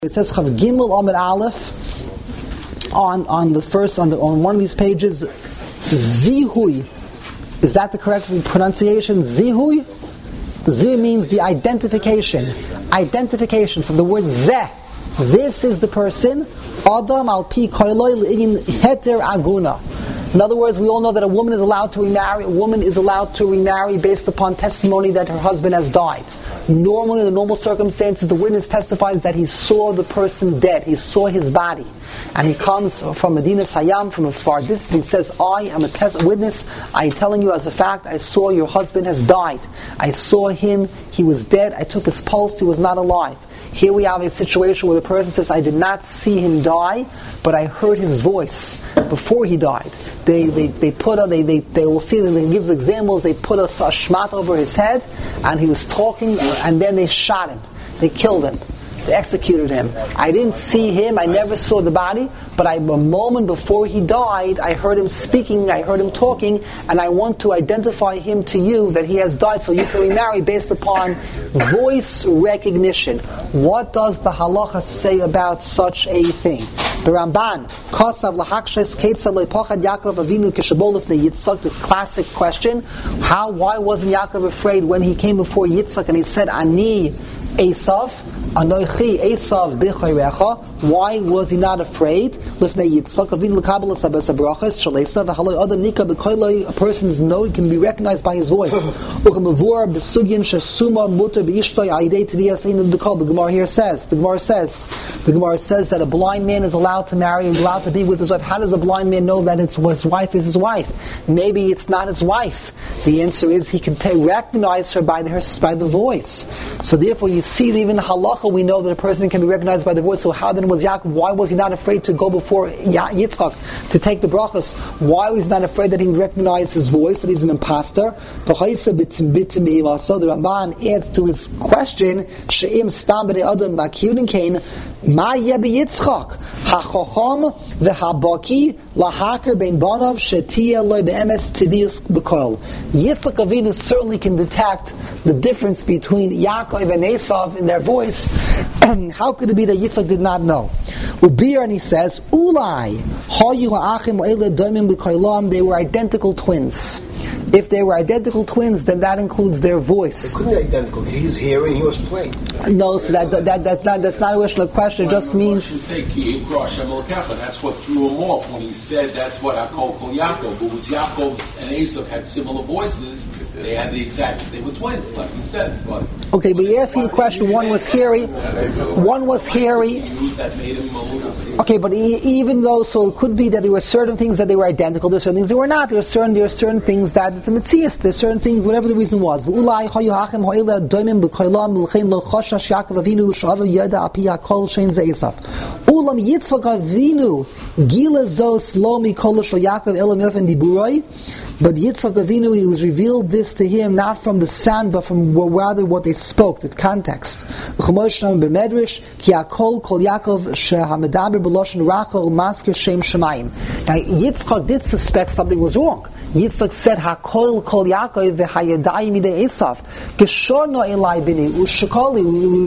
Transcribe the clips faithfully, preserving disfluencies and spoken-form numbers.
It says Chav Gimel Amid Aleph on on the first on the on one of these pages. Zihui, is that the correct pronunciation? Zihui. Zihui means the identification. Identification from the word zeh. This is the person. Adam al pi koiloi in heter aguna. In other words, we all know that a woman is allowed to remarry. A woman is allowed to remarry based upon testimony that her husband has died. Normally, in the normal circumstances, the witness testifies that he saw the person dead. He saw his body. And he comes from Medina Sayyam, from a far distance. He says, I am a tes- witness. I am telling you as a fact, I saw your husband has died. I saw him. He was dead. I took his pulse. He was not alive. Here we have a situation where the person says, I did not see him die, but I heard his voice before he died. They they, they put a, they, they they will see that he gives examples. They put a, a shmat over his head, and he was talking, and then they shot him. They killed him. They executed him. I didn't see him. I never saw the body, but I, a moment before he died, I heard him speaking. I heard him talking, and I want to identify him to you that he has died, so you can remarry based upon voice recognition. What does the halacha say about such a thing? The Ramban, Kosav lahakshes ketzad lepochad Yaakov Avinu kishabol lifnei Yitzchak. The classic question: How? Why wasn't Yaakov afraid when he came before Yitzchak and he said, "Ani Esav, Anochi Esav b'chayrecha"? Why was he not afraid? Lifnei Yitzchak Avinu lekabel sabes brachas shaleisa v'haloi adam nika b'koiloi. A person's note can be recognized by his voice. Uchamavur b'sugin shesuma muter b'ishtoi aidei tviyas einam dekol. The Gemara here says. The Gemara says. The Gemara says that a blind man is allowed to marry and allowed to be with his wife. How does a blind man know that it's, his wife is his wife? Maybe it's not his wife. The answer is he can t- recognize her by the, her by the voice. So therefore, you see that even in halacha we know that a person can be recognized by the voice. So how then was Yaakov? Why was he not afraid to go before Yitzchak to take the brachas? Why was he not afraid that he would recognize his voice, that he's an imposter? So the Ramban adds to his question: She'im stam b'nei adam b'akiyudin kain ma yeh b'Yitzchak hachacham v'habaki lahaker bein banav shetia loy be'emes tivius b'kol. Yitzchak Avinu certainly can detect the difference between Yaakov and Esav in their voice. How could it be that Yitzchak did not know? Ubir, and he says, Ulai hayu ha'achim le'ele doimim b'koilam. They were identical twins. If they were identical twins, then that includes their voice. They couldn't be identical. He's hearing, he was playing. No, so that, that, that, that's not that's not a rational question. It just means. Say, that's what threw him off when he said that's what I call Yaakov. But was Yaakov's and Esav had similar voices. They had the exact. They were twins, like he said. But okay, but you're asking a question. One was hairy. One was hairy. Okay, but e- even though, so it could be that there were certain things that they were identical. There were certain things they were not. There were certain there are certain things that it's a mitzias. There are certain things, whatever the reason was. Ulam Yitzchak Avinu Gila Zos Lomi Kolosh Yaakov Elam Yofen Diburoi. But Yitzchak Avinu, he was revealed this to him not from the sound, but from rather what they spoke, the context. Now Yitzchak did suspect something was wrong. Yitzchak said, "Hakol kol Yaakov v'hayadayim idei Esav geshono elai bini ushakoli."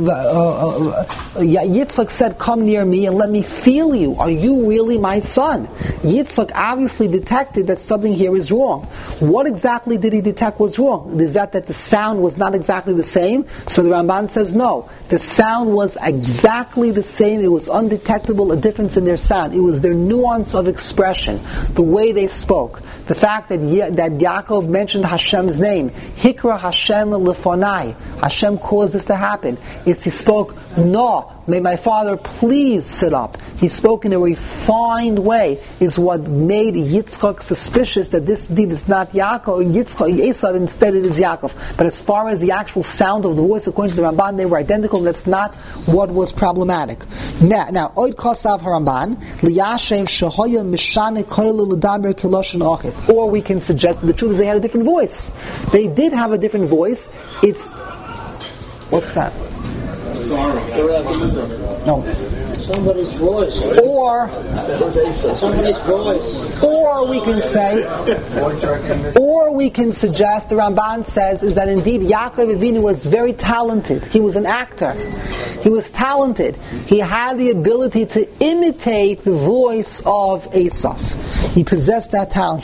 Yitzchak said, "Come near me and let me feel you. Are you really my son?" Yitzchak obviously detected that something here is wrong. What exactly did he detect was wrong? Is that that the sound was not exactly the same? So the Ramban says no. The sound was exactly the same. It was undetectable, a difference in their sound. It was their nuance of expression, the way they spoke. The fact that Ye- that Yaakov mentioned Hashem's name, Hikra Hashem lefonai. Hashem caused this to happen. It's he spoke, "No, may my father please sit up." He spoke in a refined way. Is what made Yitzchak suspicious that this deed is not Yaakov and Yitzchak Esav. Instead, it is Yaakov. But as far as the actual sound of the voice, according to the Ramban, they were identical. And that's not what was problematic. Now, now, Oid Kosav Haramban liyashem shehoya mishane koilu l'daber kiloshin ochif. Or we can suggest that the truth is they had a different voice. They did have a different voice. It's what's that? No. Somebody's voice. Or, Somebody's voice. or we can say, or we can suggest, the Ramban says, is that indeed Yaakov Avinu was very talented. He was an actor. He was talented. He had the ability to imitate the voice of Esav. He possessed that talent.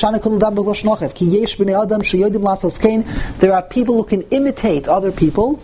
There are people who can imitate other people.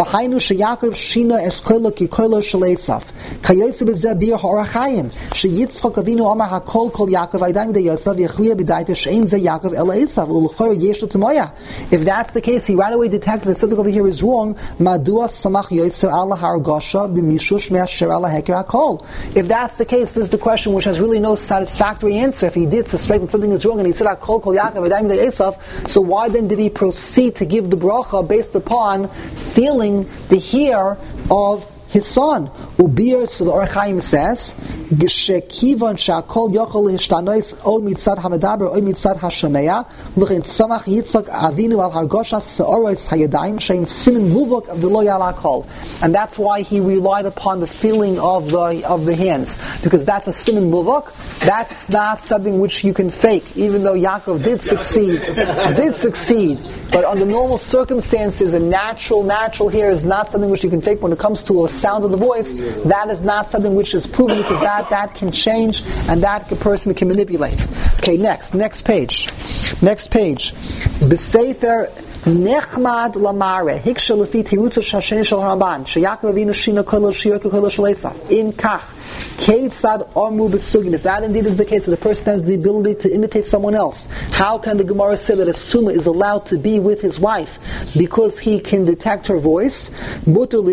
Kayotze b'zeh bir ha'orachayim sheyitzchok Avinu amar hakol kol Yaakov Aydayim de Yosef yechriya b'dayte she'ein ze Yaakov ela Esav u'l'chor yesh lo t'moya. If that's the case, he right away detected the subject over here is wrong. Madua samach Yosef ala hargosha b'mishush me'asher ala heker hakol. If that's the case, this is the question which has really no satisfactory answer. If he did suspect that something is wrong and he said hakol kol Yaakov Aydayim de Esav, so why then did he proceed to give the bracha based upon feeling the hear of his son? Ubir, so the Orach Chaim says, Geshekivan shakol yochol hishtanois o mitzad hamedaber o mitzad hashameya luchin tzamach Yitzchak Avinu al hargoshas seorois hayadayim shein simin muvok v'lo yalakol, and that's why he relied upon the feeling of the of the hands, because that's a simin muvok. That's not something which you can fake. Even though Yaakov did succeed, did succeed, but under normal circumstances, a natural natural here is not something which you can fake. When it comes to a sound of the voice, that is not something which is proven, because that, that can change and that a person can manipulate. Okay, next, next page. Next page. B'sefer Nechmad Lamare Hiksha Lefi Tirutza Shasheni Shel Ramban Sheyakov Avinu Shina Kolo Shira Kolo Shel Esav Im Kach Keitzad Ormu B'Sugin. If that indeed is the case, that the person has the ability to imitate someone else, how can the Gemara say that a Suma is allowed to be with his wife because he can detect her voice? But if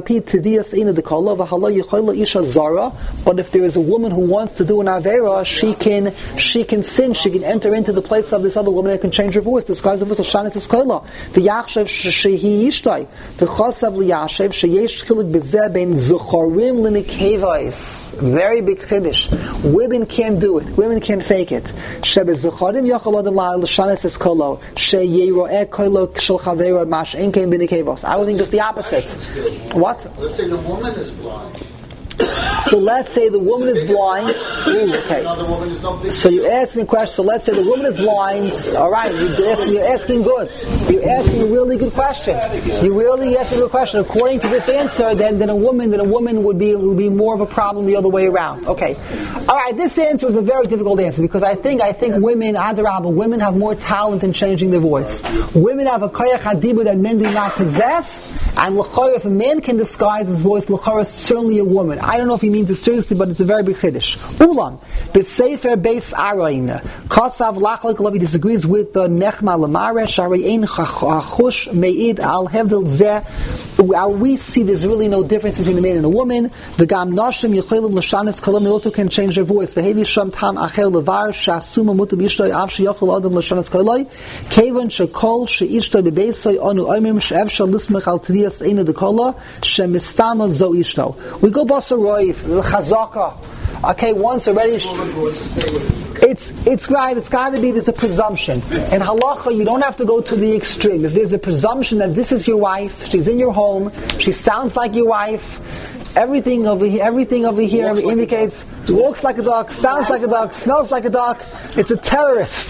there is a woman who wants to do an Avera, she can she can sin, she can enter into the place of this other woman and can change her voice. Disguise of voice. The Yachshav shehi ishtay, the Chosav liyashav sheyesh chilik bezeh ben zuchorim l'nikevais. Very big chiddush. Women can't do it. Women can't fake it. Shebe zuchorim yachol adam la l'shanes es kolo sheyeroeh kolo shel chavera mash enkein b'nikevos. I would think just the opposite. What? Let's say the woman is blind. So let's say the woman is blind. Ooh, okay. So you're asking a question. So let's say the woman is blind. All right, you're asking, you're asking good. You're asking a really good question. You really asking a good question. According to this answer, then, then a woman, then a woman would be would be more of a problem the other way around. Okay. All right. This answer is a very difficult answer, because I think I think women, adarabah, women have more talent in changing their voice. Women have a koyach hadibu that men do not possess, and l'chor, if a man can disguise his voice, l'chor is certainly a woman. I don't know if he means it seriously, but it's a very big chiddush. Ulam, the Sefer Beis Arayin, Kosav Lachlik Lavi disagrees with the Nechma Lamare, Shari'in Chachush Me'id Al Hevdel Zeh. We see there's really no difference between a man and a woman. The Gam Noshim Yechilim L'Shanis Kolam, they also can change their voice. Vehevi Sham Tam Acher Levar, Shasuma Mutab Yishtoi, Av Sheyachol Adam L'Shanis Koloi, Kevan Shekol Sheishtoi Bebeisoi, Onu Oimim She'ev Shal Lismech Al Tviyas Eina Dekola, Shemistama Zo Ishto. We go Basar Roif, there's a Chazaka. Okay, once already, it's it's right. It's got to be. There's a presumption. In halacha, you don't have to go to the extreme. If there's a presumption that this is your wife, she's in your home, she sounds like your wife, everything over here, everything over here walks indicates like walks like a dog, sounds like a dog, smells like a dog. It's a terrorist.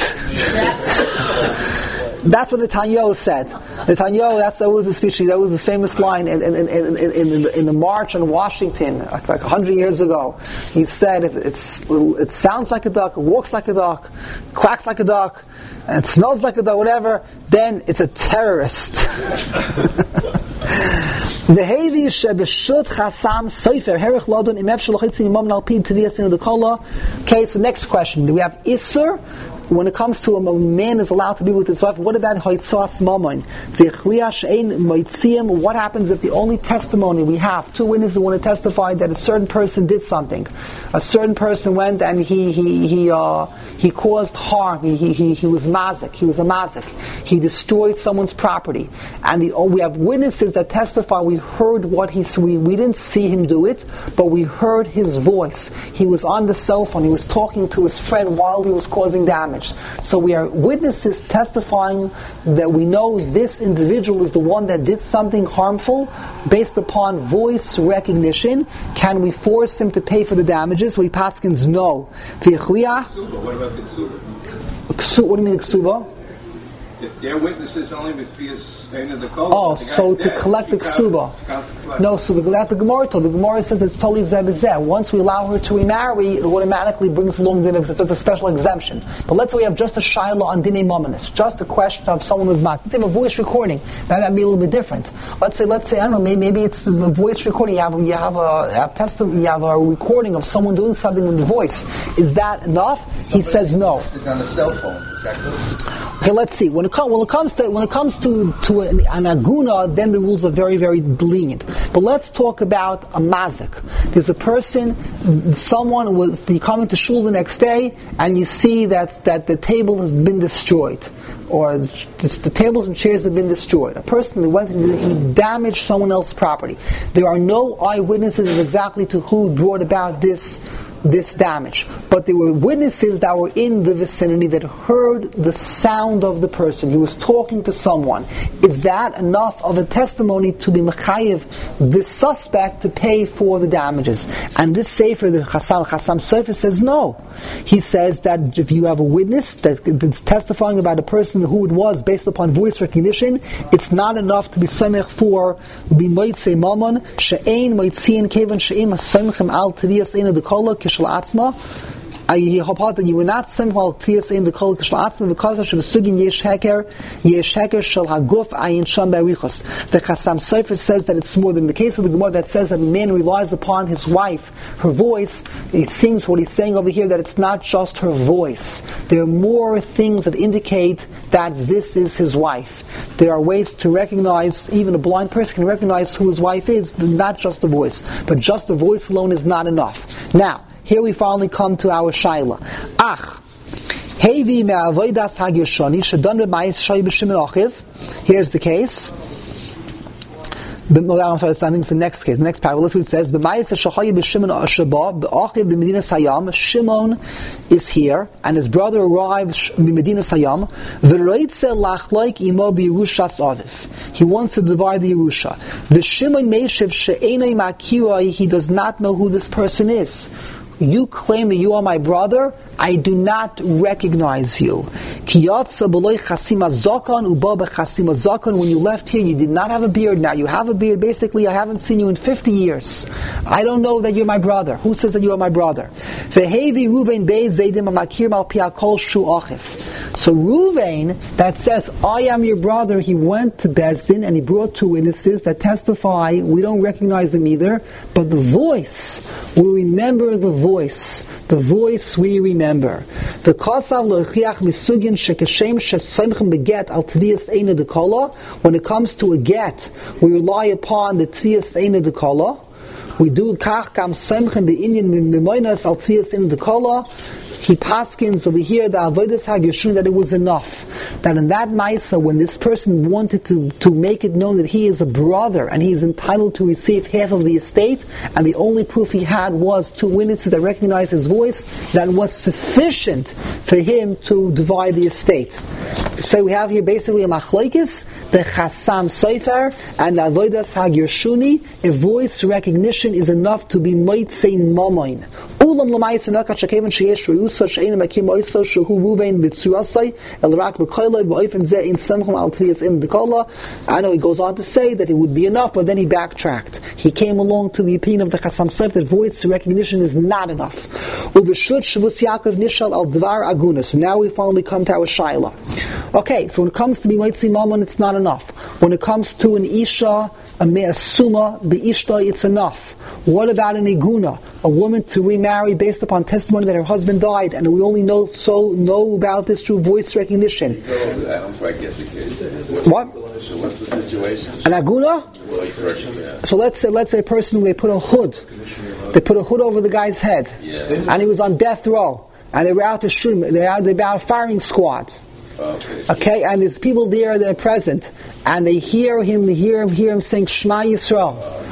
That's what Netanyahu said. Netanyahu, that's, that was the speech, that was his famous line in, in, in, in, in, in, the, in the march on Washington, like a hundred years ago. He said, if it's, it sounds like a duck, it walks like a duck, quacks like a duck, and it smells like a duck, whatever, then it's a terrorist. Okay, so next question. Do we have Isser? When it comes to a man is allowed to be with his wife, what about Hoitzoas Mamon? What happens if the only testimony we have, two witnesses want to testify that a certain person did something, a certain person went and he he he uh, he caused harm, he he he, he was mazik, he was a mazik, he destroyed someone's property, and the, oh, we have witnesses that testify we heard what he we we didn't see him do it, but we heard his voice. He was on the cell phone, he was talking to his friend while he was causing damage. damaged. So we are witnesses testifying that we know this individual is the one that did something harmful based upon voice recognition. Can we force him to pay for the damages? We paskins no. Ksuba, what about the ksuba? Ksu, what do you mean ksuba? If they're witnesses only with fears in the code. Oh, so to dead, collect the ksuba. No, so the, the Gemara told, the Gemara says it's totally zeh. Once we allow her to remarry, it automatically brings along the it's a special exemption. But let's say we have just a shaila on dinei mominus, just a question of someone who's mas. Let's say a voice recording, that would be a little bit different. Let's say, let's say I don't know, maybe, maybe it's the voice recording. You have you have a, a testimony, you have a recording of someone doing something with the voice. Is that enough? Somebody, he says no. It's on a cell phone. Is that good? Okay, let's see. When it comes, when it comes to when it comes to to an, an aguna, then the rules are very, very lenient. But let's talk about a mazik. There's a person, someone was you come into shul the next day, and you see that that the table has been destroyed, or the, the tables and chairs have been destroyed. A person that went and he damaged someone else's property. There are no eyewitnesses exactly to who brought about this. this damage. But there were witnesses that were in the vicinity that heard the sound of the person. He was talking to someone. Is that enough of a testimony to be mechayev this suspect to pay for the damages? And this sefer, the Chassam, Chassam Sofer says no. He says that if you have a witness that, that's testifying about a person who it was based upon voice recognition, it's not enough to be samech for b'moitze mamon she'ein moitzin kevan she'im hasamchem al tviyas eina dekola Atzma, I hope that you will not send while Tvias in the Kol Kishla Atzma because of Sugin Yesh Heker, Yesh Heker Shal Haguf Ayin Sham Berichos. The Chassam Sofer says that it's more than the case of the Gemara that says that a man relies upon his wife, her voice. It seems what he's saying over here that it's not just her voice. There are more things that indicate that this is his wife. There are ways to recognize, even a blind person can recognize who his wife is, but not just the voice. But just the voice alone is not enough. Now, here we finally come to our shaila. Ach, hevi me'avodas hagyashoni shadon b'mayis shay b'shimon achiv. Here's the case. No, I'm sorry, I think it's the next case. The next parable. Let's see what it says. B'mayis shachayi b'shimon ashaba b'achiv b'medina sayam. Shimon is here, and his brother arrives b'medina sayam. V'roitze lachloik imo b'yerushas aviv. He wants to divide the Yerusha. V'shimon meishiv she'enei makiroi. He does not know who this person is. You claim that you are my brother, I do not recognize you. When you left here, you did not have a beard. Now you have a beard. Basically, I haven't seen you in fifty years. I don't know that you're my brother. Who says that you are my brother? So Ruvain, that says, I am your brother, he went to Bezdin and he brought two witnesses that testify, we don't recognize them either, but the voice, we remember the voice. The voice we remember. The kasav lochiach misugin shekeshem shesemchem beget al tviyas eina dekola. When it comes to a get, we rely upon the tviyas eina dekola. We do kach kam semchem be'inyan mimoinas al tviyas eina dekola. He paskins over here the avodas hagyashun that it was enough. That in that Maisa, when this person wanted to, to make it known that he is a brother and he is entitled to receive half of the estate, and the only proof he had was two witnesses that recognized his voice, that was sufficient for him to divide the estate. So we have here basically a machlokes, the Chassam Sofer and the avodas hagyashuni. If voice recognition is enough to be moitzei mamoin. Ulam l'mayis anakat shekeven sheyesh reusa she'ein makim oiso shehu ruvein b'tzuasai el rak b'koiloi b'oifen zeh in semchum al tviyas in dekola. I know he goes on to say that it would be enough, but then he backtracked. He came along to the opinion of the Chassam Sofer that voice recognition is not enough. Ubeshut shavus Yaakov nishal al dvar aguna. So now we finally come to our shaila. Okay, so when it comes to b'moitzi mamon, it's not enough. When it comes to an isha, a me'asuma, be'ishta, it's enough. What about an iguna, a woman to remarry based upon testimony that her husband died, and we only know so know about this through voice recognition? What? So what's the situation? An aguna? So let's say let's say a person, they put a hood, they put a hood over the guy's head, yeah. and he was on death row, and they were out to shoot him. They were, they were out a firing squad. Okay. Okay, and there's people there that are present, and they hear him, they hear him, hear him saying Shema Yisrael. Uh,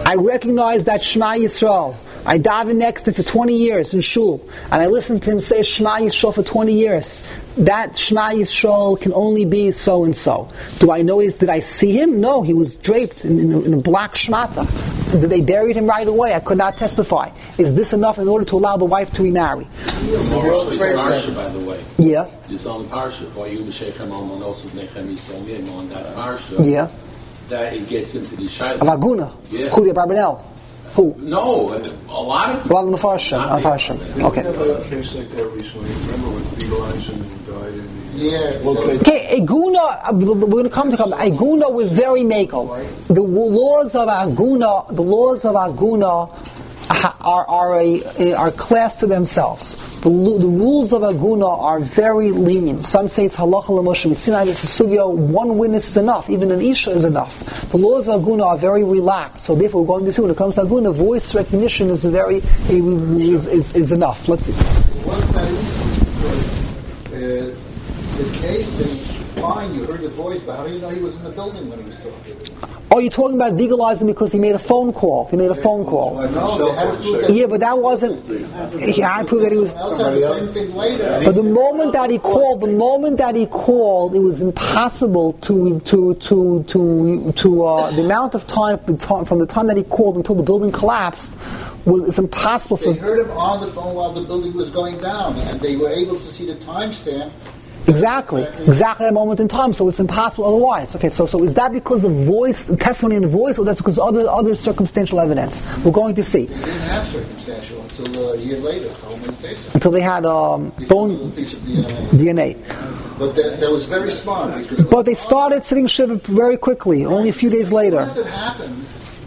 I recognize that Shema Yisrael. I daven next to him for twenty years in shul, and I listened to him say Shema Yisrael for twenty years. That Shema Yisrael can only be so and so. Do I know? Did I see him? No, he was draped in, in, a, in a black shmata. Did they buried him right away? I could not testify. Is this enough in order to allow the wife to remarry? Parsha, by the way. Yeah. It's on Parsha. For you, Meshechem Almanos of Nechem Yisomim on that Parsha. Yeah. That it gets into the Shaila. Avaguna. Yeah. Chulia Barbanel. Who? No, a lot of A lot of the Mefarshim. Not Mefarshim. We Okay. have a case like that recently. Remember when Beagle Eisen died in the... Yeah. Well, Okay, Aguna, uh, we're going to come to come. Aguna was very makel. The laws of Aguna, the laws of Aguna are are a are class to themselves. The, the rules of Aguna are very lenient. Some say it's halacha l'moshe misinai. This is sugya. One witness is enough. Even an isha is enough. The laws of Aguna are very relaxed. So therefore, we're going to see when it comes to Aguna, voice recognition is very is is, is enough. Let's see. It wasn't that easy because uh, the case they fine, you heard the voice, but how do you know he was in the building when he was talking? Oh, you're talking about legalizing because he made a phone call. He made a phone call. No, they had to prove that. Yeah, but that wasn't. He had to prove that he was. Else had the same thing later. But the moment that he called, the moment that he called, it was impossible to to to to to uh, the amount of time from the time that he called until the building collapsed was it's impossible for. They heard him on the phone while the building was going down, and they were able to see the timestamp. Exactly, exactly that moment in time. So it's impossible otherwise. Okay, so so is that because of voice, the testimony in the voice, or that's because of other other circumstantial evidence? We're going to see. They didn't have circumstantial until a year later. How many cases? Until they had um, bone piece of D N A. D N A. But that, that was very smart because. But they started sitting shiva very quickly, only a few days later. As it happened,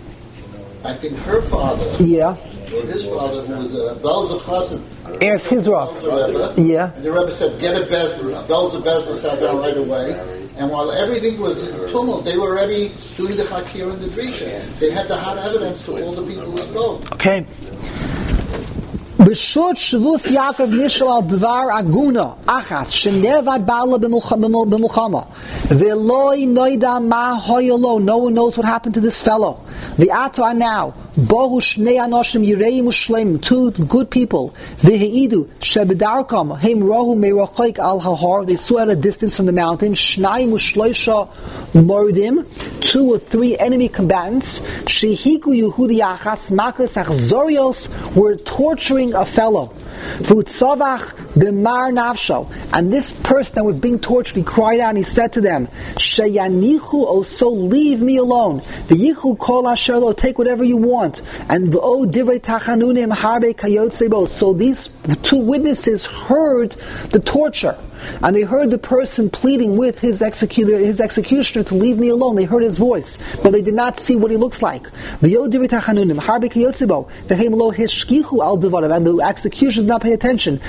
I think her father, Yeah. or his father, who was a Belzer Chassid, As his Rav. Rebbe, Yeah. and the Rebbe said, "Get a Bezdin." Belzer Bezdin sat down right away, and while everything was in tumult, they were already doing the Hakir and the Drisha. They had the hot evidence to all the people who spoke. Okay. B'shut Shavus Yaakov nishal al dvar aguna achas shenevad ba'ala b'mulchama v'loi noida ma hoyolo. No one knows what happened to this fellow. V'ato now bohu shnei anoshim yireim u'shleim, two good people. V'heidu shebedarkam heim rohu merochaik al hahar. They saw at a distance from the mountain. Shnayim u'shloisha mordim, two or three enemy combatants. Shehiku Yehudi achas makas achzorios, were torturing a fellow. V'utzavach b'mar nafsho, and this person that was being tortured, he cried out and he said to them, Sheyanichu, oh, so leave me alone. V'yichu kol asher lo, take whatever you want. And v'o divrei tachanunim harbe kayotzebo. So these two witnesses heard the torture. And they heard the person pleading with his executor, his executioner to leave me alone. They heard his voice, but they did not see what he looks like. And the executioner did not pay attention.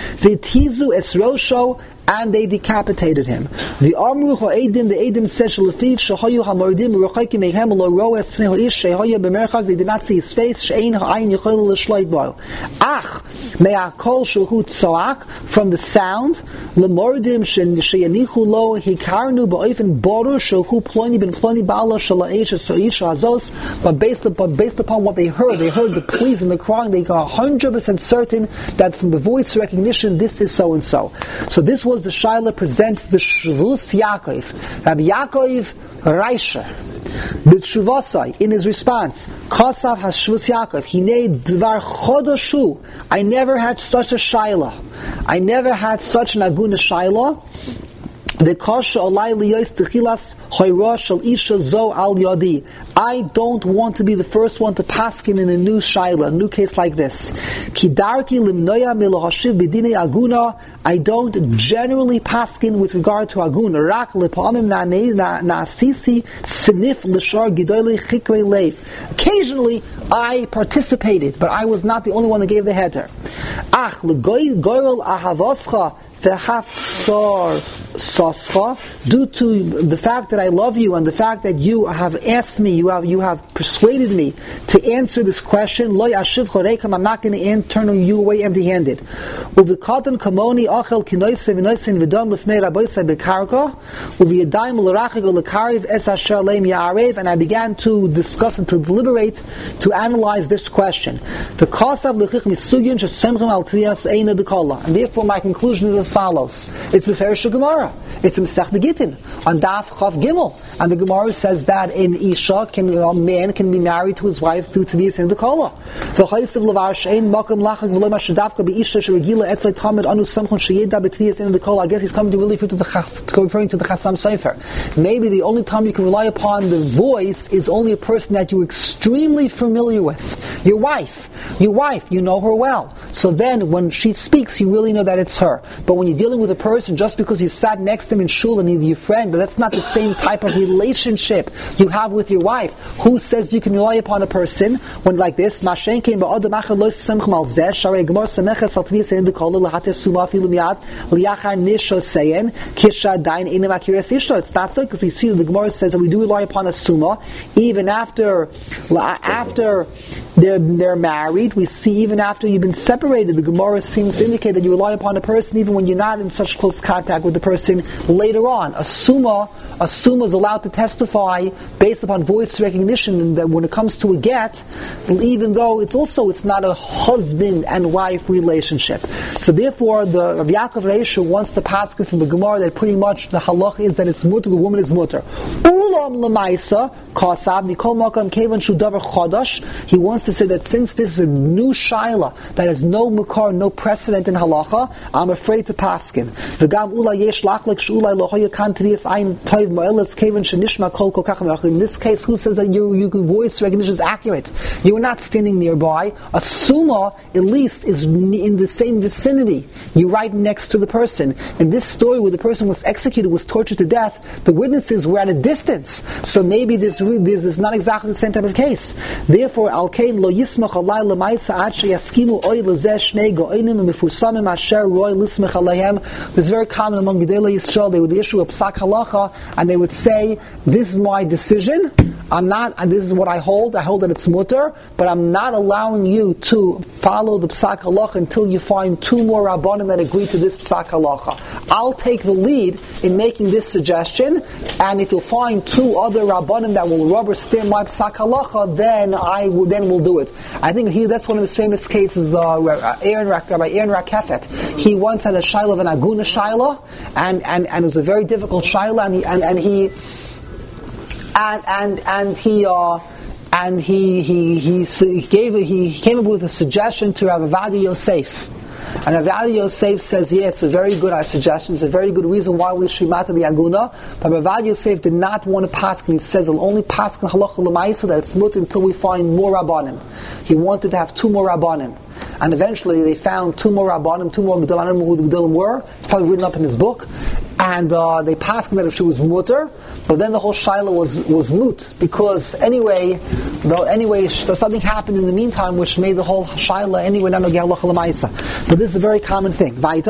And they decapitated him. The Amru Ha'edim, the Edim said, Shalafid, Shahayu Hamordim, Ruchaikim Mehem, Lo Roes, Pneho Ish, Shehaya Bemerchak, they did not see his face, Shein Ha'ayin Yechol L'Shloit Bo. Ach, Me'akol Shuhu Tzoak, from the sound, Lemordim, Sheyanichu Lo, Hikarnu, Ba'oifen Boru, Shuhu Ploni, Ben Ploni, Ba'ala, Shalaish, Soish, Azos, but based upon, based upon what they heard, they heard the pleas and the crying, they got one hundred percent certain that from the voice recognition, this is so and so. So this was the Shaila present the Shavus Yaakov. Rabbi Yaakov Reisha, the Shuvasai, in his response, Kosav has Shavus Yaakov, Hinei Dvar Chodoshu, I never had such a Shaila. I never had such an Aguna Shaila. The kasha alai liyos techilas hoira shel isha zo al yadi. I don't want to be the first one to paskin in a new shaila, a new case like this. Kidarki limnoya milohashiv b'dinei aguna. I don't generally paskin with regard to aguna. Rak lepamim na'asisi sinif l'shar gidolei chikrei leif. Occasionally, I participated, but I was not the only one that gave the header. Ach legoy goyrel ahavoscha v'haftsor sascha, due to the fact that I love you and the fact that you have asked me, you have you have persuaded me to answer this question, lo yashiv choreikam, I'm not going to turn you away empty-handed. Uvikatan kamoni achel kinoise v'noisin v'don lefnei raboisai bekarka, uviyadayim l'rachigo l'kariv es asher leim ya'arev, and I began to discuss and to deliberate, to analyze this question. The kosav l'chich misugyin shesemchem al tviyas eina dekola, and therefore my conclusion is as follows. It's Beferish Gemara. It's in Masech Gittin on Daf Chav Gimel, and the Gemara says that in Isha, can, a man can be married to his wife through Tviyas in the Kola. V'chayisiv levar she'ein makam lachak v'lo mashadavka be'isha sheregila etzai tamid anu samchon sheyeda be'tviyas in the Kola. I guess he's coming to really refer to the chas, referring to the Chasam Sofer. Maybe the only time you can rely upon the voice is only a person that you're extremely familiar with. Your wife. Your wife, you know her well. So then, when she speaks, you really know that it's her. But when you're dealing with a person, just because you sat next to him in shul and he's your friend, but that's not the same type of relationship you have with your wife. Who says you can rely upon a person when like this? It's not like because we see the Gemara says that we do rely upon a summa even after after they're, they're married. We see even after you've been separated, the Gemara seems to indicate that you rely upon a person even when you're not in such close contact with the person later on. A summa, a summa is allowed to testify based upon voice recognition that when it comes to a get, even though it's also it's not a husband and wife relationship. So therefore, the Rav Yaakov Reisha wants to pass from the Gemara that pretty much the halach is that it's mutter, the woman is mutter. Ulam lemaisa kasab mikol makam kevan shu davar chodash. He wants to say that since this is a new shaila that has no makar, no precedent in halacha, I'm afraid to paskin. V'gam ula yesh lachlik shulai lohoya kan tviyas ein toiv ma'elas kevan shenishma kol kol kach. In this case, who says that your your voice recognition is accurate? You are not standing nearby. A summa, at least, is in the same vicinity. You're right next to the person. In this story, where the person was executed, was tortured to death, the witnesses were at a distance. So maybe this this is not exactly the same type of case. Therefore, al kain lo yismach alay lemaisa ad sheyaskimu oy lezeh shnei go'inim mefusamim asher roy lismach alayhem. This is very common among Gedolei Yisrael. They would issue a psak halacha and they would say, "This is my decision. I'm not, and this is what I hold. I hold that it's mutter, but I'm not allowing you to follow the psak halacha until you find two more rabbanim that agree to this psak halacha. I'll take the lead in making this suggestion, and if you'll find two other rabbanim that will rubber stamp my psak halacha, then I will, then we'll do it." I think he, that's one of his famous cases. Uh, Aaron, Rabbi Aaron Rakefet. He once had a shaila of an aguna shaila, and, and and it was a very difficult shaila, and he and, and he. And and and he uh, and he he he, he gave he, he came up with a suggestion to Rav Ovadia Yosef, and Rav Ovadia Yosef says, "Yeah, it's a very good uh, suggestion. It's a very good reason why we shrimata the aguna." But Rav Ovadia Yosef did not want to pass. He says, "He'll only pass halacha l'maisa that it's mutter until we find more rabbanim." He wanted to have two more rabbanim. And eventually they found two more rabbanim, two more gedolim. I don't know who the gedolim were. It's probably written up in his book. And uh, they passed that if she was mutter, but then the whole shaila was was moot because anyway, though anyway, something happened in the meantime which made the whole shaila anyway not nogeh halacha l'maisa. But this is a very common thing. Okay,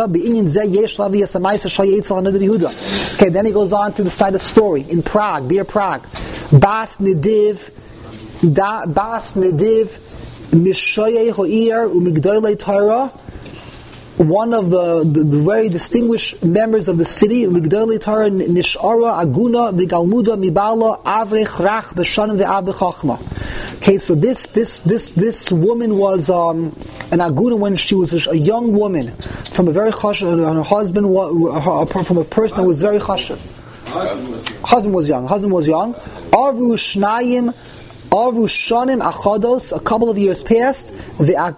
then he goes on to decide a story in Prague, near Prague. Bas Nediv, da, Bas Nediv, Mishoyei Ho'ir u'migdoilei Torah. One of the, the, the very distinguished members of the city, Migdolei Torah, Nishara, Aguna, Vigalmuda, Mibala, Avrech, Rach, Beshanim, Ve'av, Bechachma. Okay, so this this this this woman was um, an Aguna when she was a young woman, from a very chash, her husband, her, from a person that was very chash. Husband was young. Husband was young. Avru Shnayim. Avu Shanim Achados, a couple of years passed, V'ak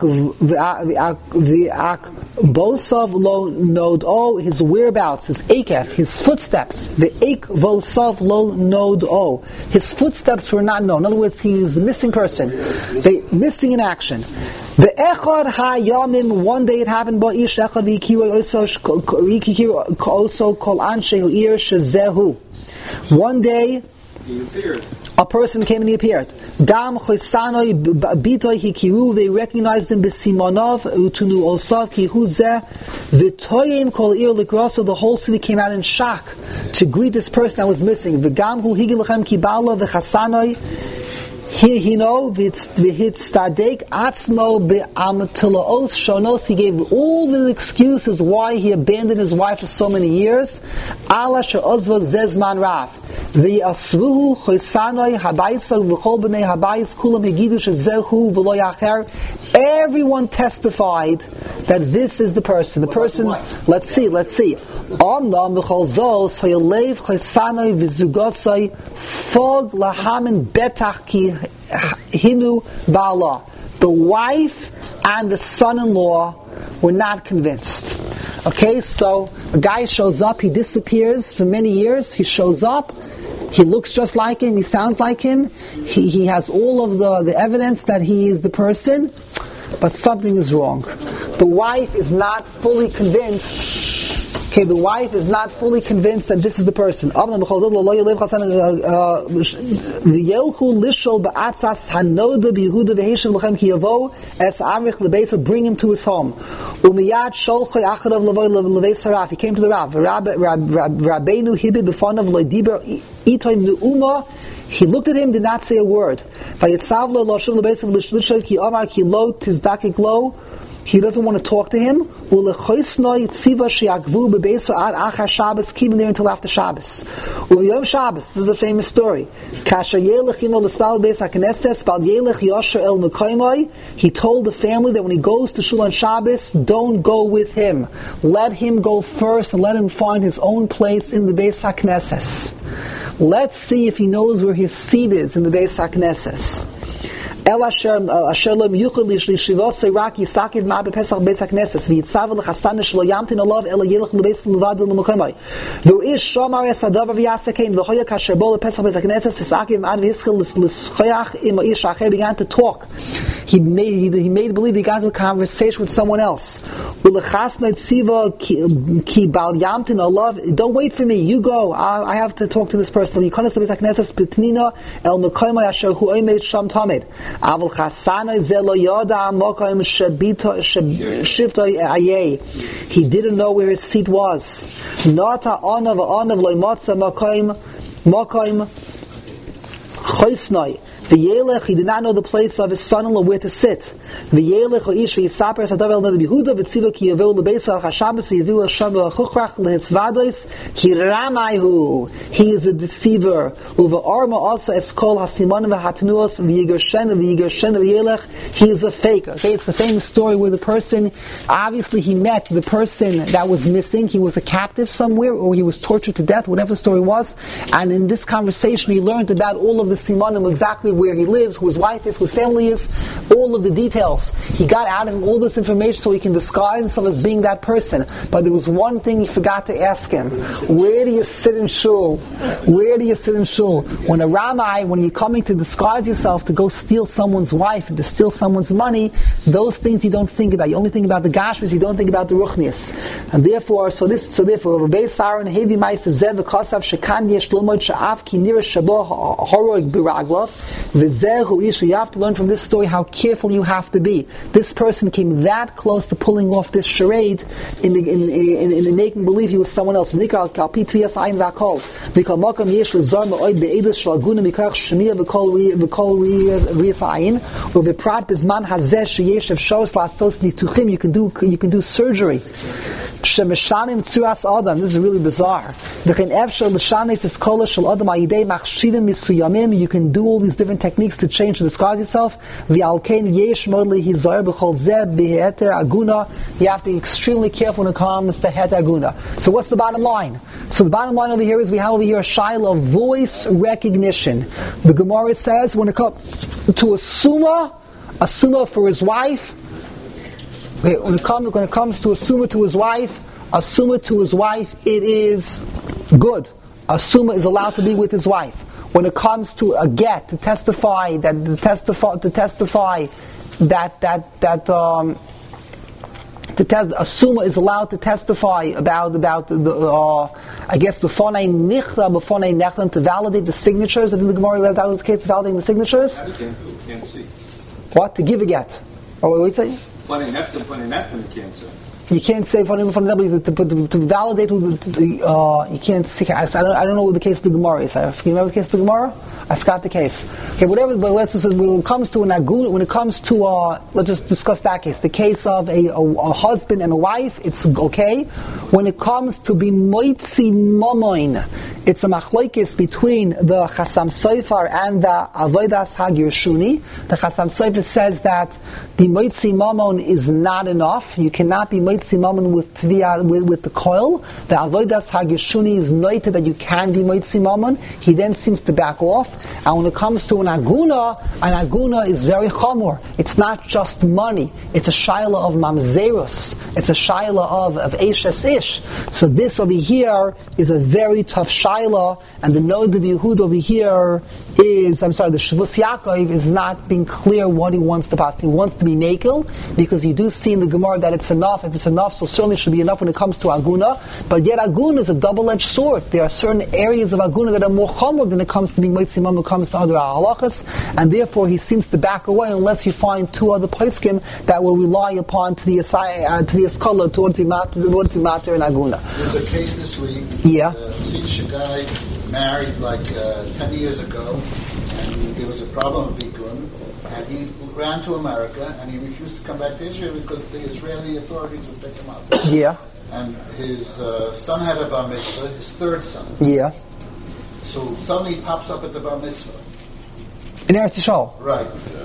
Bosav Lo Nod O, his whereabouts, his Akef, his footsteps, the Ak Vosav Lo Nod O, his footsteps were not known. In other words, he is a missing person. They missing in action. The Echad HaYamim, one day it happened, Ba Ish Echad V'Yikiru also Kol Anshe Hu'ir Shezehu. One day, a person came and he appeared. Gam chosanoi bitoi hikiru, they recognized him b'simonov utunu osav kihu zeh v'toyim kol ir likraso, the whole city came out in shock to greet this person that was missing. V'gam hu higi lechem kibalo v'chasanoi He know v'hitztadek atzmo be'amtulaos shonos. He gave all the excuses why he abandoned his wife for so many years. Ala she'ozva zezman rav v'yasvuhu chosanoi habayisog v'chol b'nei habayis kulam higidu shezehu v'lo yacher. Everyone testified that this is the person. The person. Let's see. Let's see. Omnam v'chol zos hoyalev chosanoi v'zugosoi fog lahamin betach ki hinu ba'ala. The wife and the son-in-law were not convinced. Okay, so a guy shows up, he disappears for many years, he shows up, he looks just like him, he sounds like him, he, he has all of the, the evidence that he is the person, but something is wrong. The wife is not fully convinced. Okay, the wife is not fully convinced that this is the person. Bring him to his home. He came to the Rav. He looked at him, did not say a word. He doesn't want to talk to him. Keep him there until after Shabbos. This is a famous story. He told the family that when he goes to Shul on Shabbos, don't go with him. Let him go first and let him find his own place in the Beis HaKnesses. Let's see if he knows where his seat is in the Beis HaKnesses. El asher asher lo miyuchad lishivos serak yisakiv ma bepesach beis hakneses v'yitzav lechasana shlo yamtin olav ela yelech lebeis levad l'mokamai v'u'ish shomar esadav v'yasekein v'choya kasher bo lepesach beis hakneses yisakiv ma'ad v'yischel l'schoyach im ha'ish acher began to talk. He made he, he made believe he got into a conversation with someone else. V'lechasna tziva ki bal yamtin olav. Don't wait for me. You go. I, I have to talk to this person. Yikonas lebeis hakneses b'tnina el mokamai asher hu oimed sham tamed. He didn't know where his seat was. V'yelech, he did not know the place of his son-in-law where to sit. V'yelech ho'ish v'yisaper sadav el ned Yehuda v'tziva ki yaveu lebeis ha'Shabbos yivu Hashem v'chuchrach lehisvados ki ramayhu. He is a deceiver. Uve'arma also eskol hasiman v'hatnuos v'yigershen v'yigershen v'yelech. He is a faker. Okay, it's the famous story where the person, obviously he met the person that was missing. He was a captive somewhere, or he was tortured to death, whatever the story was. And in this conversation, he learned about all of the simanim, exactly where he lives, who his wife is, who his family is, all of the details. He got out of him all this information so he can disguise himself as being that person. But there was one thing he forgot to ask him. Where do you sit in shul? Where do you sit in shul? When a Ramai, when you're coming to disguise yourself to go steal someone's wife and to steal someone's money, those things you don't think about. You only think about the Gashmis, you don't think about the Ruchnias. And therefore, so this, so therefore, Beis Aaron heavy ma'is zev v'kosav shekan yesh lomod sha'af ki nira shabo horoig b'raglav. You have to learn from this story how careful you have to be. This person came that close to pulling off this charade in the, in, in, in, in making believe he was someone else. He told the you can do you can do surgery. This is really bizarre. You can do all these different techniques to change, to disguise yourself. You have to be extremely careful when it comes to het aguna. So what's the bottom line? So the bottom line over here is we have over here a shaila of voice recognition. The Gemara says when it comes to a summa, a summa for his wife, okay, when it comes when it comes to a summa to his wife, a summa to his wife, it is good. A summa is allowed to be with his wife. When it comes to a get, to testify that to testify to testify that that that um, to to test, a summa is allowed to testify about about the, the uh, I guess before nichta, before nechtam, to validate the signatures. I think the Gemara that was the case, validating the signatures. You can't, you can't see. What to give a get? Oh, what did you say? Plenty neftam, plenty neftam, you can't say. You can't say for him to, to, to, to validate who the, the uh, you can't see. I don't, I don't know what the case of the Gemara is. I, you remember the case of the Gemara? I forgot the case. Okay, whatever. But let's just, when it comes to an aguna, when it comes to uh, let's just discuss that case. The case of a, a, a husband and a wife, it's okay. When it comes to be moitzi mamoin, it's a machlokes between the Chasam Sofer and the Avodas Hagirshuni. The Chasam Sofer says that the moitzi mamon is not enough. You cannot be moitzi mamon with tvia, with, with the coil. The Avodas Hagirshuni is noted that you can be moitzi mamon. He then seems to back off. And when it comes to an aguna, an aguna is very chamor. It's not just money. It's a shaila of mamzerus. It's a shaila of, of eshes ish. So this over here is a very tough shaila, and the Nod of Yehud over here is, I'm sorry, the Shavus Yaakov is not being clear what he wants to pass. He wants to be makel, because you do see in the Gemara that it's enough. If it's enough, so certainly it should be enough when it comes to aguna. But yet aguna is a double-edged sword. There are certain areas of aguna that are more chamor than it comes to being moitzi mamon when it comes to other halachas, and therefore he seems to back away unless you find two other poskim that will rely upon to the asai, uh, to the eskola, to order to matter, to order to matter in aguna. There's a case this week. Yeah. Uh, a guy married like uh, ten years ago, and he, there was a problem with Vikun, and he ran to America, and he refused to come back to Israel because the Israeli authorities would pick him up. Yeah. And his uh, son had a bar mitzvah, his third son. Yeah. So suddenly he pops up at the bar mitzvah. In Eretz Yisrael. Right.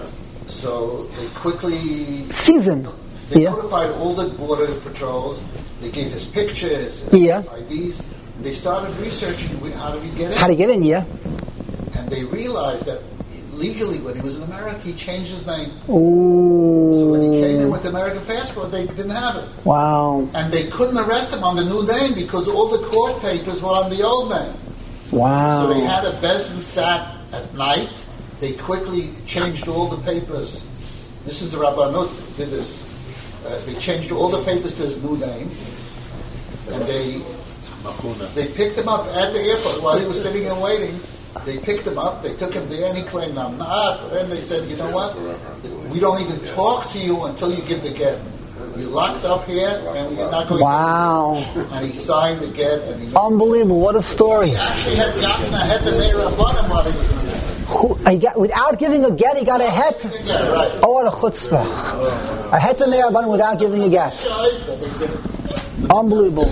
So they quickly... Season. They Yeah. notified all the border patrols. They gave his pictures, Yeah. I Ds. They started researching how did he get in. How to get in, yeah. And they realized that legally, when he was in America, he changed his name. Ooh. So when he came in with the American passport, they didn't have it. Wow. And they couldn't arrest him on the new name because all the court papers were on the old name. Wow. So they had a Bezdin sat at night. They quickly changed all the papers. This is the Rabbanut did this. Uh, they changed all the papers to his new name. And they they picked him up at the airport while he was sitting and waiting. They picked him up, they took him there, and he claimed, I'm not. But then they said, you know what? We don't even talk to you until you give the get. You're locked up here, and you're not going wow. to... Wow. And he signed the get, and he... Unbelievable, what a story. He actually had gotten a head to Meir Rabbanim while he was in there. Who, he got, without giving a get, he got a het. Yeah, right. Oh, what a chutzpah. A het to Meir Rabbanim without giving a get. Unbelievable.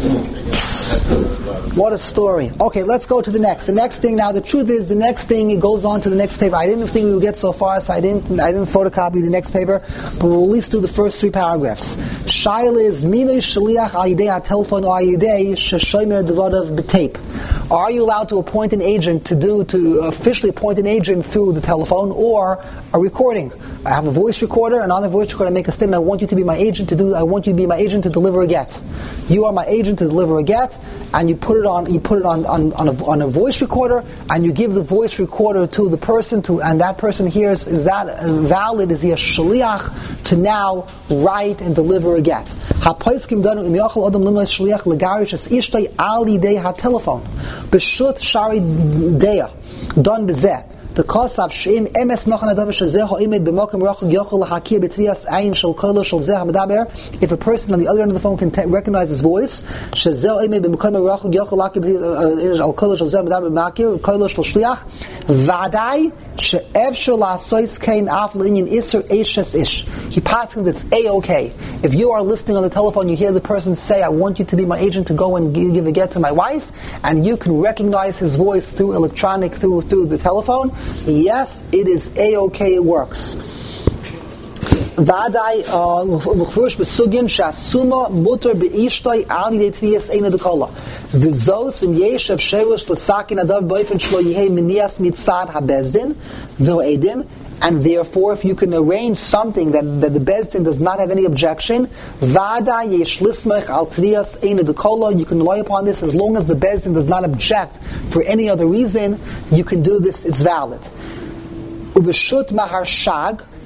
What a story. Okay, let's go to the next. The next thing now, the truth is, the next thing, it goes on to the next paper. I didn't think we would get so far, so I didn't I didn't photocopy the next paper, but we'll at least do the first three paragraphs. Shaila is minoi shaliach al yidei ha-telefon or al yidei sheshomer devadav b'tape. Are you allowed to appoint an agent to do, to officially appoint an agent through the telephone or a recording? I have a voice recorder, and on the voice recorder I make a statement, I want you to be my agent to do, I want you to be my agent to deliver a get. You are my agent to deliver a get, and you put it on, you put it on, on, on, a, on a voice recorder, and you give the voice recorder to the person, to, and that person hears, is that valid, is he a shaliach to now write and deliver a get? Ha-poiskim danu im yochel odom limos shaliach legarish es ishtay al yidei ha-telefon. B'shut shari deya, don bezeh. The cause of sheim emes nochan adav shezeh ha'imid b'mokem rachog yochel lahakir b'tvias ayin shel kolo shel zeh ha'medaber. If a person on the other end of the phone can te- recognize his voice, shezeh ha'imid b'mokem rachog yochel lahakir b'tvias shel kolo shel zeh ha'medaber makir kolo shel shliach v'adai she'ev shel la'asois kein af l'inyan iser eshes ish. He passes that's a-okay. If you are listening on the telephone, you hear the person say, I want you to be my agent to go and give a get to my wife, and you can recognize his voice through electronic, through through the telephone, yes, it is a-okay, it works. Vadai mufrush besugin shasuma muter beishtay al yidei tvias eina dekola. V'zos im yeshav shevush l'sakin adav boifen shlo yihei minias mitzad habezdin v'edim. And therefore, if you can arrange something that, that the Bezdin does not have any objection, Vada yesh lismech al tvias eina dekola, you can rely upon this as long as the Bezdin does not object for any other reason, you can do this, it's valid. Ubeshut mahar shag,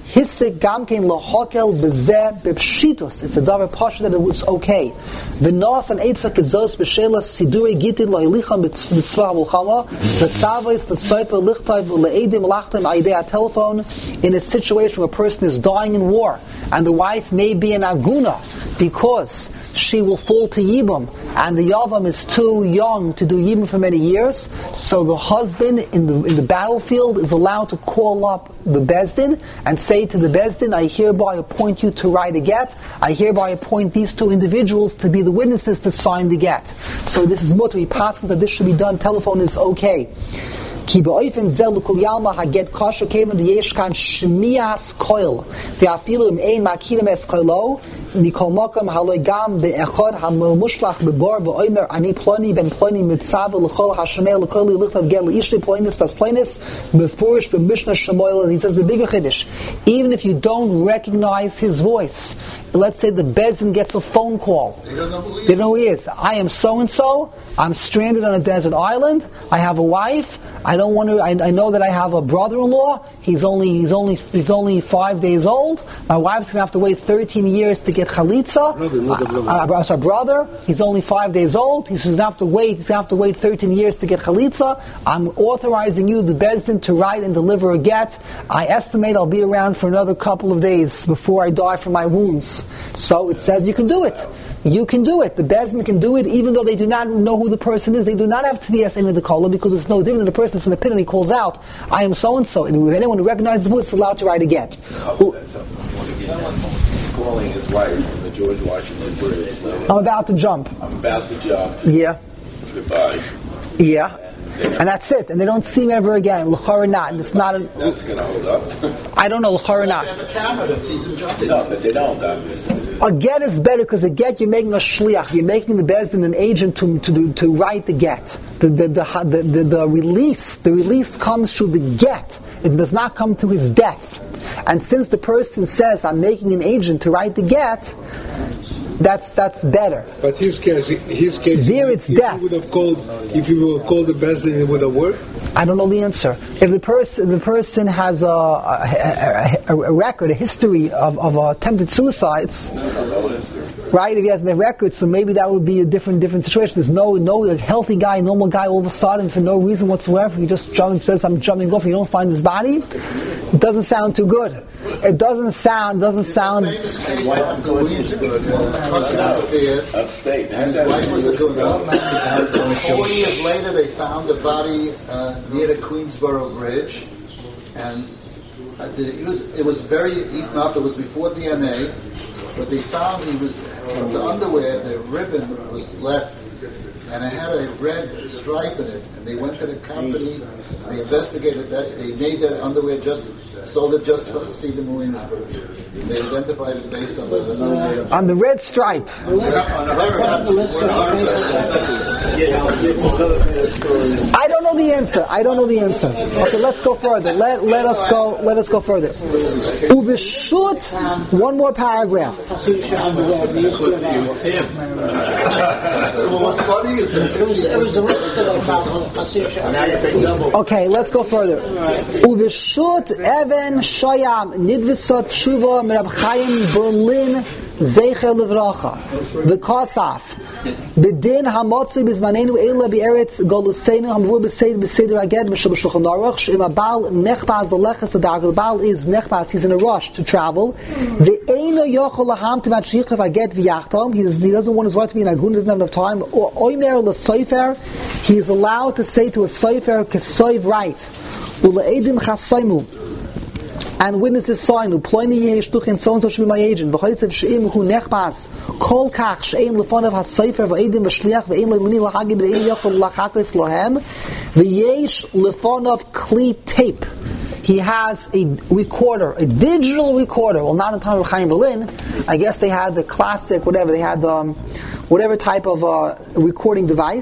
Hisik gamkein lohokel bezeh bepshitos. It's a davar pasha that it was okay. V'nos an eitzak ezos b'shelas sidurei gitin lo'ilicham b'tzvah mulchama. The tzavos the sofer lichtayv le'edim lachtem aidei telephone in a situation where a person is dying in war and the wife may be an aguna because she will fall to Yibam, and the Yavam is too young to do Yibam for many years, so the husband in the in the battlefield is allowed to call up the Bezdin and say to the Bezdin, I hereby appoint you to write a get, I hereby appoint these two individuals to be the witnesses to sign the get. So this is mutter, he passes that this should be done, telephone is okay. Ki ba'ofen zel l'kol yalma haget kasher kevan d'yesh kan shmias koil ve'afilu im ein makidem es koilo mikol makam haloi gam be'echad hamushlach bebar ve'oimer ani ploni ben ploni mitzav l'chol hashemel l'kol lichtav gel l'ishli ploinis pas ploinis mefurish b'mishna shemoil. And he says the bigger chiddush, even if you don't recognize his voice, let's say the Bezdin gets a phone call, they don't know who he is. They don't know who he is. I am so and so. I'm stranded on a desert island. I have a wife. I don't want to. I, I know that I have a brother-in-law. He's only. He's only. He's only five days old. My wife's gonna have to wait thirteen years to get chalitza. Brother, brother, brother. I, I, sorry, brother. He's only five days old. He's gonna have to wait. He's gonna have to wait thirteen years to get chalitza. I'm authorizing you, the Bezdin, to write and deliver a get. I estimate I'll be around for another couple of days before I die from my wounds. So it says you can do it. You can do it. The Bezdin can do it, even though they do not know who the person is. They do not have to be in the column because it's no different than the person that's in the pit and he calls out, I am so and so. And if anyone who recognizes the voice is allowed to write a get. Calling his wife from the George Washington Bridge. I'm about to jump. I'm about to jump. Yeah. Goodbye. Yeah. And that's it. And they don't see him ever again. L'chara not. And it's not a, That's going to hold up. I don't know. L'chara not. They have a camera that sees him jumping. No, but they don't. Obviously. A get is better because a get you're making a shliach. You're making the Bezdin an agent to to do, to write the get. The the, the the the the release the release comes through the get. It does not come to his death. And since the person says, I'm making an agent to write the get, that's that's better. But his case, his case, there it's if death. He would have called, if he would have called the Bezdin, it would have worked. I don't know the answer. If the person the person has a, a, a, a record, a history of, of uh, attempted suicides, right? If he has the record, so maybe that would be a different different situation. There's no no a healthy guy, normal guy, all of a sudden for no reason whatsoever, he just jumps, says I'm jumping off. You don't find his body. It doesn't sound too good. It doesn't sound doesn't sound. The famous case of Williamsburg, uh, cousin disappeared, Upstate. and his wife was a good. Four years later, they found the body uh, near the Queensboro Bridge, and uh, the, it was it was very eaten up. It was before D N A, but they found he was from the underwear. The ribbon was left, and it had a red stripe in it. And they went to the company. They investigated that. They made that underwear just. Sold it just for Cedar Williamsburg. They identified it based on the on the red stripe. I don't know the answer. I don't know the answer. Okay, let's go further. Let let us go. Let us go further. Uveshut. One more paragraph. What's funny is that it was the Okay, let's go further. Uveshut Evan Shoyam Nidvisot Tshuva Merab Chaim Berlin Zeicher Levracha V'Kosaf B'Din Hamotzi B'Zmanenu Eila B'Eretz Golusenu Hamvur B'Seid B'Seder Aged B'Shul B'Shulchan Aruch Sh'im Abal Nechbaz L'Leches Adarg The Baal is Nechbaz. He's in a rush to travel. V'Eino Yochol Laham Timat Shlichlev Aged V'Yachtom. He doesn't want his wife to be in Agun. Doesn't have enough time. Or Oimer L'Soifer. He is allowed to say to a Soifer Kesoiv right. U'Le'edim Chasoimu. And witnesses saw him, Ploini Yeshtuch, so and so should be my agent. V'chaysev she'im hu nechbas, kol kach she'ein lefonav ha-soifer v'edim v'shliach v'ein le'muni l'hagid v'ein yochol l'chakos lohem v'yesh lefonav kli tape. He has a recorder, a digital recorder. Well, not in time of Chaim Berlin. I guess they had the classic, whatever, they had um, whatever type of uh, recording device.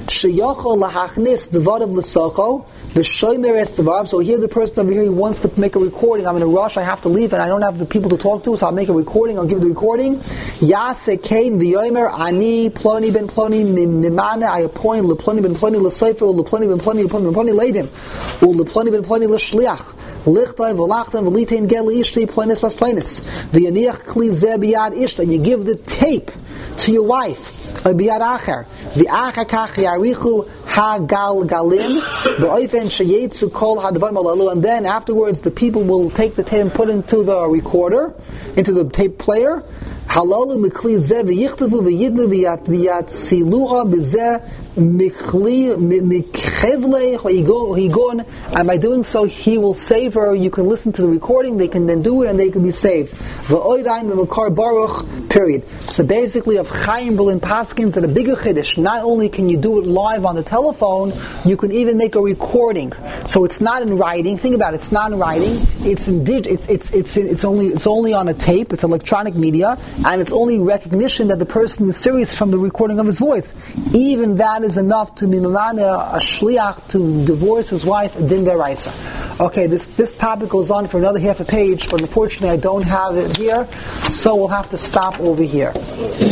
Sheyochol lahachnis devadav l'socho v'shoymer es devav. So here the person over here, he wants to make a recording. I'm in a rush, I have to leave, and I don't have the people to talk to, so I'll make a recording, I'll give the recording. Yase kein v'yomer ani ploni ben ploni mimane, I appoint leploni ben ploni l'sefer, leploni ben ploni leploni ben ploni leidim, or leploni ben ploni l'shliach. Lichtay v'lachtan v'litein gel ishti plonis vas plonis. V'yaniach kli zeh biyad ishta. You give the tape to your wife. Biyad acher. V'acher kach yarichu ha-gal galim. B'oifen sheyetzu kol hadvar malalu. And then afterwards the people will take the tape and put it into the recorder, into the tape player. Halalu mikli zeh v'yichtavu v'yidnu v'yatziluha b'zeh mikli mikhevle higon. And by doing so, he will save her. You can listen to the recording, they can then do it, and they can be saved. V'oidain v'makar baruch, period. So basically, of Chaim Berlin Paskins, that a bigger chiddush, not only can you do it live on the telephone, you can even make a recording. So it's not in writing. Think about it, it's not in writing. It's in dig- it's it's it's it's only it's only on a tape. It's electronic media. And it's only recognition that the person is serious from the recording of his voice. Even that is enough to be a shliach to divorce his wife din deraisa. Okay, this this topic goes on for another half a page, but unfortunately I don't have it here, so we'll have to stop over here.